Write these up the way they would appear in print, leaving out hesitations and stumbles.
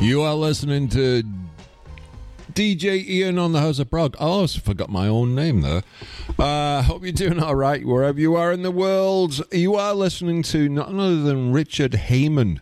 You are listening to DJ Ian on the House of Prog. I also forgot my own name there. Hope you're doing all right wherever you are in the world. You are listening to none other than Richard Heyman.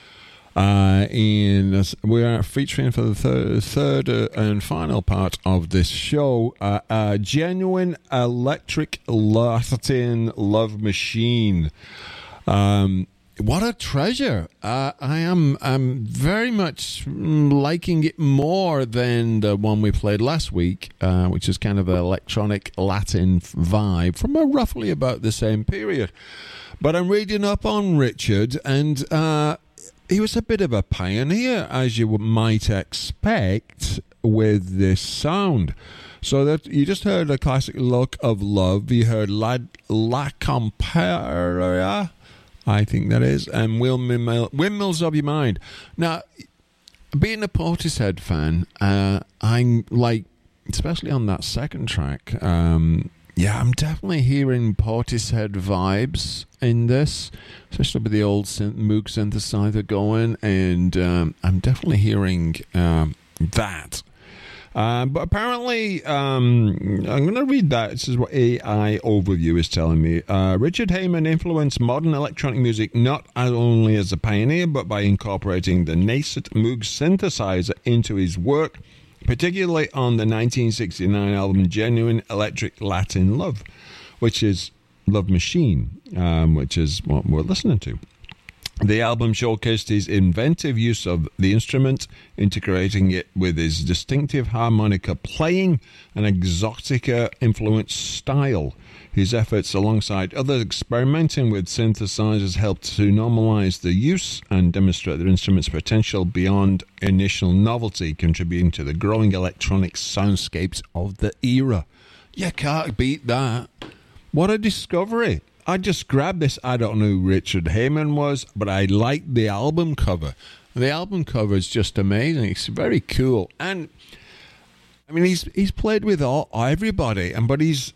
And we are featuring for the third and final part of this show, a genuine electric Latin love machine. What a treasure. I'm very much liking it more than the one we played last week, which is kind of an electronic Latin vibe from roughly about the same period. But I'm reading up on Richard, and he was a bit of a pioneer, as you might expect, with this sound. So that you just heard a classic Look of Love. You heard La Compera, I think that is, and Windmills of Your Mind. Now, being a Portishead fan, I'm like, especially on that second track, I'm definitely hearing Portishead vibes in this, especially with the old Moog synthesizer going, and I'm definitely hearing that. But apparently, I'm going to read that. This is what AI Overview is telling me. Richard Heyman influenced modern electronic music not only as a pioneer, but by incorporating the nascent Moog synthesizer into his work, particularly on the 1969 album Genuine Electric Latin Love, which is Love Machine, which is what we're listening to. The album showcased his inventive use of the instrument, integrating it with his distinctive harmonica playing and exotica-influenced style. His efforts, alongside others experimenting with synthesizers, helped to normalize the use and demonstrate the instrument's potential beyond initial novelty, contributing to the growing electronic soundscapes of the era. You can't beat that. What a discovery. I just grabbed this. I don't know who Richard Heyman was, but I liked the album cover. The album cover is just amazing. It's very cool. And I mean, he's played with everybody, but he's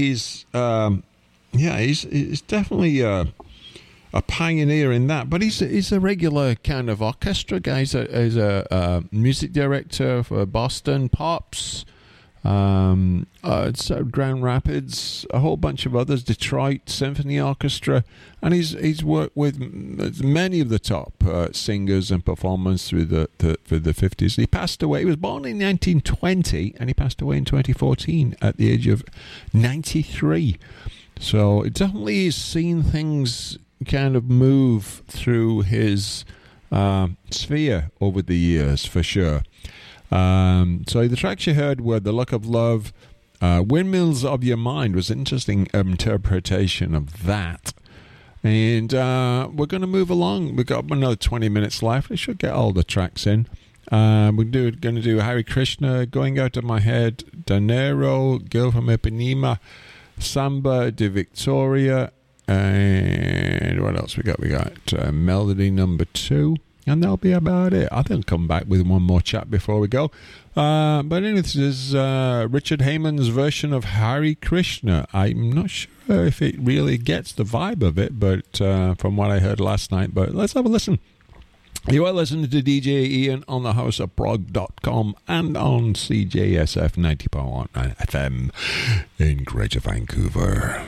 definitely a pioneer in that. But he's a regular kind of orchestra guy. He's a music director for Boston Pops, Grand Rapids, a whole bunch of others, Detroit Symphony Orchestra, and he's worked with many of the top singers and performers through the 50s. He passed away. He was born in 1920, and he passed away in 2014 at the age of 93. So it definitely has seen things kind of move through his sphere over the years, for sure. So the tracks you heard were The Look of Love, Windmills of Your Mind was an interesting interpretation of that. And we're going to move along. We've got another 20 minutes left. We should get all the tracks in. We're going to do Hare Krishna, Going Out of My Head, Danero, Girl from Ipanema, Samba de Victoria, and what else we got? We got Melody number 2. And that'll be about it. I think I'll come back with one more chat before we go. But anyway, this is Richard Heyman's version of Hare Krishna. I'm not sure if it really gets the vibe of it, but from what I heard last night. But let's have a listen. You are listening to DJ Ian on the houseofprog.com and on CJSF 90.1 FM in Greater Vancouver.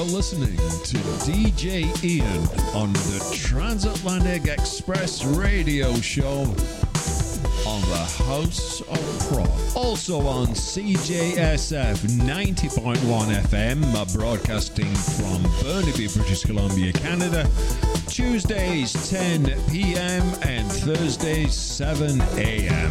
listening to DJ Ian on the Transatlantic Express radio show on the House of Prog. Also on CJSF 90.1 FM, broadcasting from Burnaby, British Columbia, Canada. Tuesdays 10 p.m. and Thursdays 7 a.m.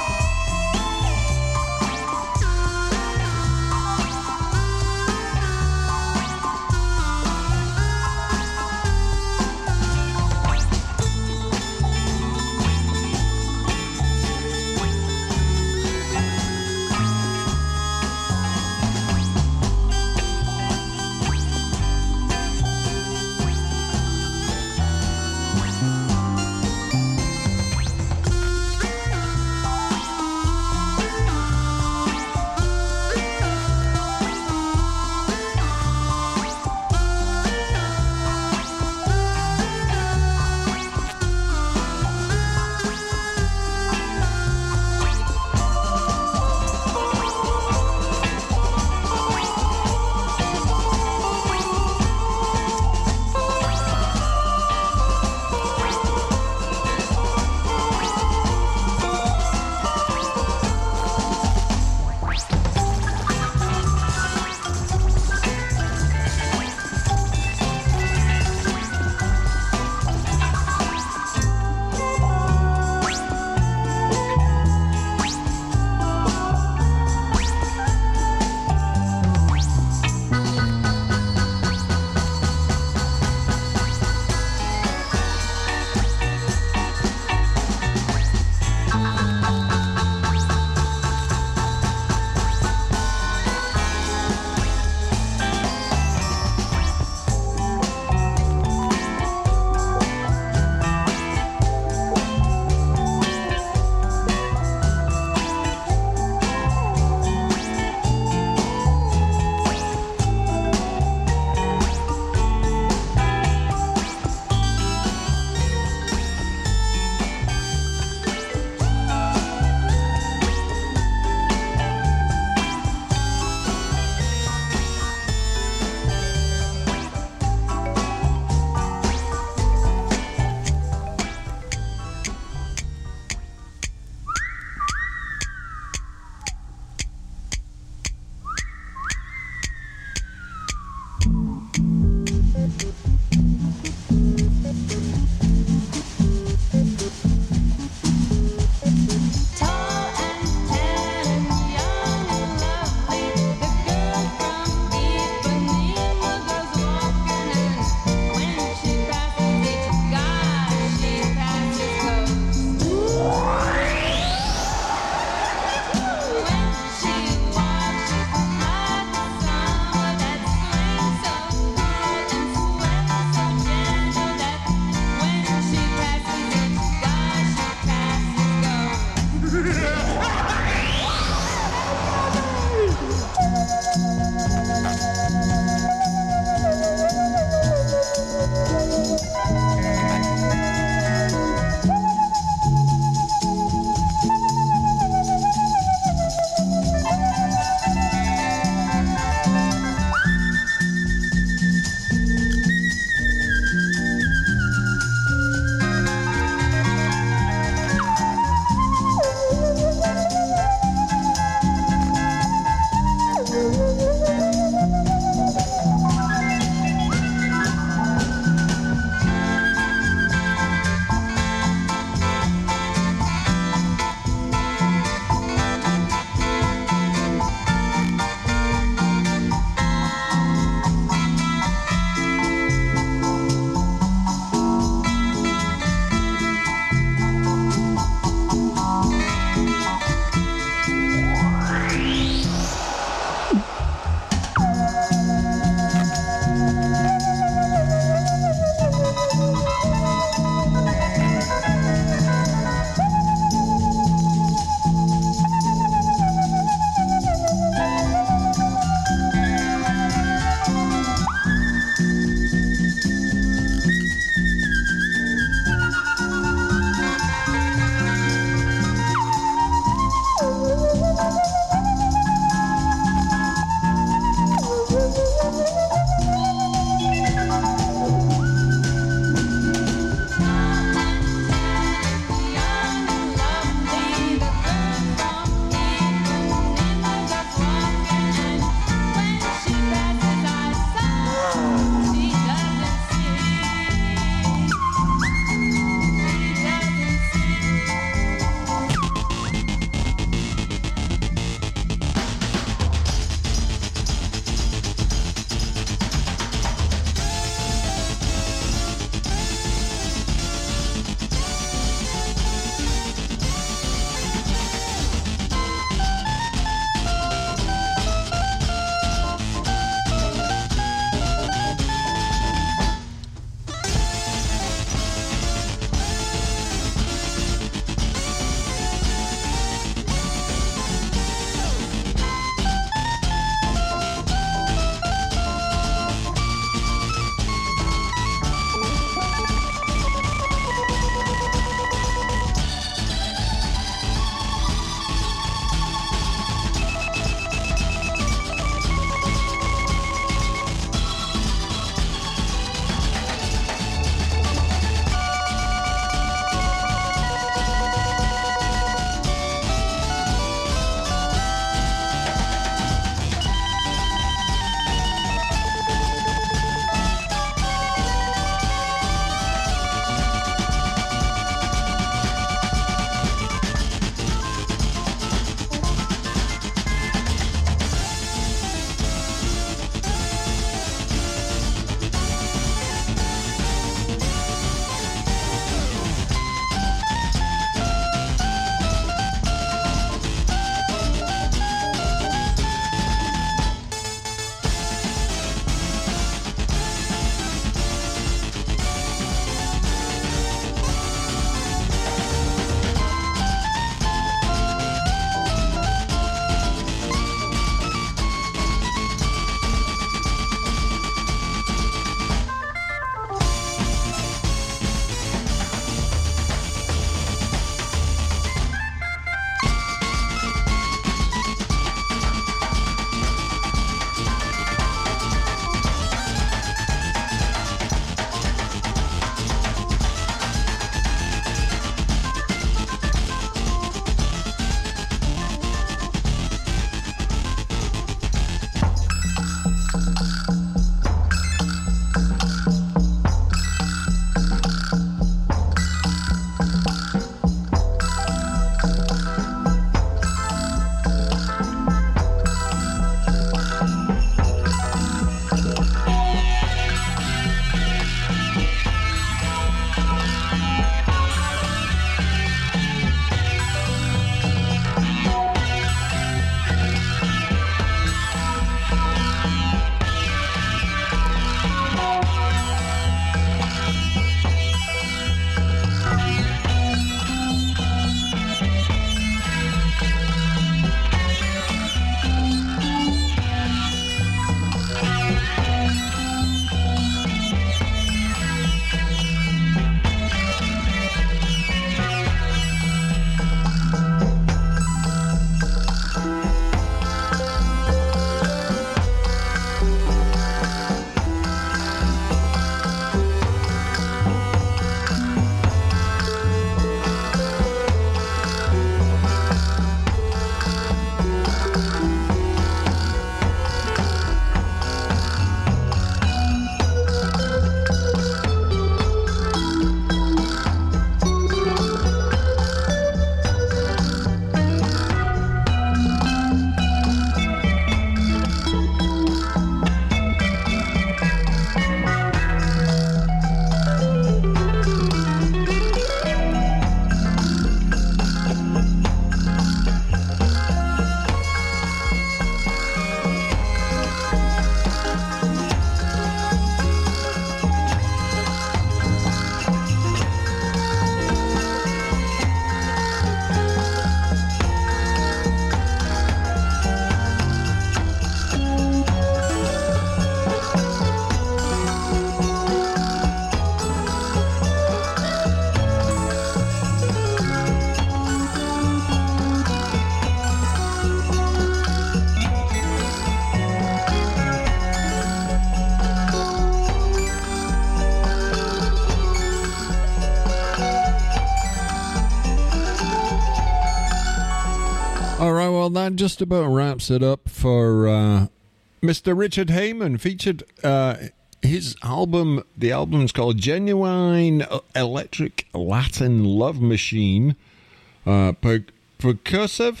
just about wraps it up for Mr. Richard Heyman. Featured his album. The album's called Genuine Electric Latin Love Machine. Persuasive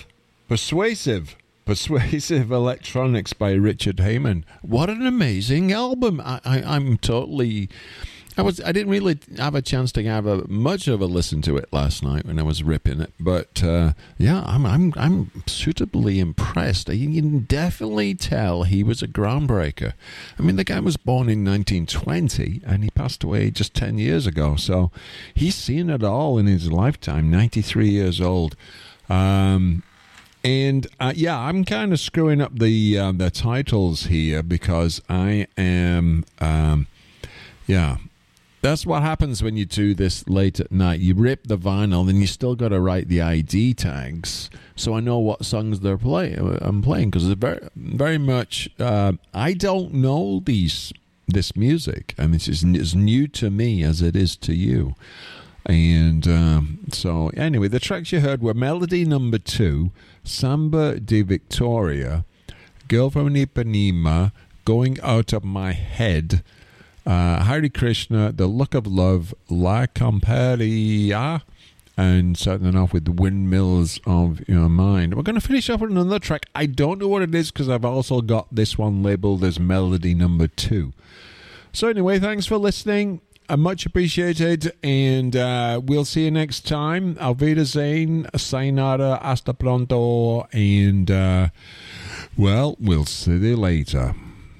Electronics by Richard Heyman. What an amazing album! I'm totally. I didn't really have a chance to have much of a listen to it last night when I was ripping it, but yeah, I'm suitably impressed. You can definitely tell he was a groundbreaker. I mean, the guy was born in 1920 and he passed away just 10 years ago, so he's seen it all in his lifetime. 93 years old. And yeah, I'm kind of screwing up the titles here because I am yeah. That's what happens when you do this late at night. You rip the vinyl, then you still got to write the ID tags, so I know what songs I'm playing, because it's very, very much. I don't know this music, and this is as new to me as it is to you. And so, anyway, the tracks you heard were Melody Number 2, Samba de Victoria, Girl from Ipanema, Going Out of My Head, Hare Krishna, The Look of Love, La Camperia, and starting off with The Windmills of Your Mind. We're going to finish off with another track. I don't know what it is because I've also got this one labeled as Melody Number 2. So anyway, thanks for listening. Much appreciated, and we'll see you next time. Auf Wiedersehen, sayonara, hasta pronto, and well, we'll see you later.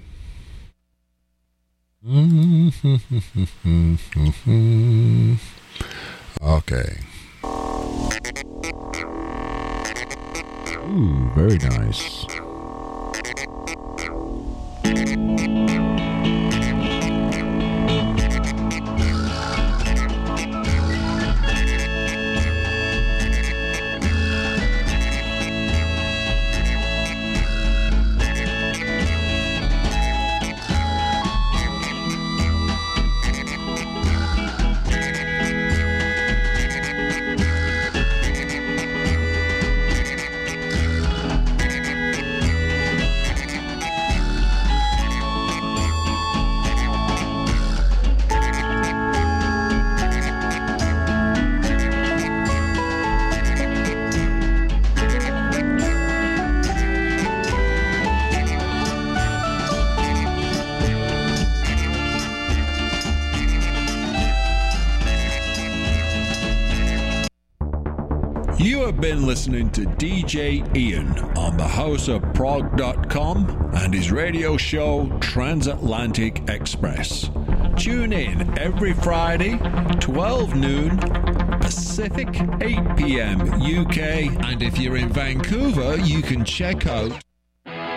Okay. Ooh, very nice. You have been listening to DJ Ian on thehouseofprog.com and his radio show Transatlantic Express. Tune in every Friday, 12 noon Pacific, 8 p.m. UK. And if you're in Vancouver, you can check out